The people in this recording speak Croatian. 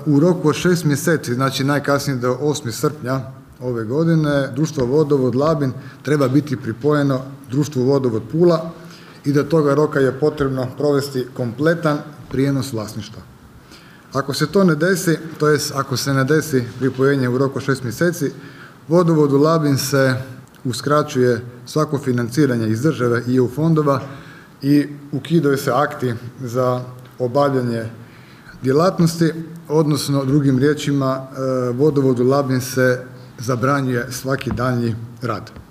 u roku od 6 mjeseci, znači najkasnije do 8. srpnja ove godine, društvo Vodovod Labin treba biti pripojeno društvu Vodovod Pula i do toga roka je potrebno provesti kompletan prijenos vlasništva. Ako se to ne desi, to jest ako se ne desi pripojenje u roku 6 mjeseci, Vodovodu Labin se uskraćuje svako financiranje iz države i EU fondova i ukidaju se akti za obavljanje djelatnosti, odnosno drugim riječima Vodovodu Labin se zabranjuje svaki daljnji rad.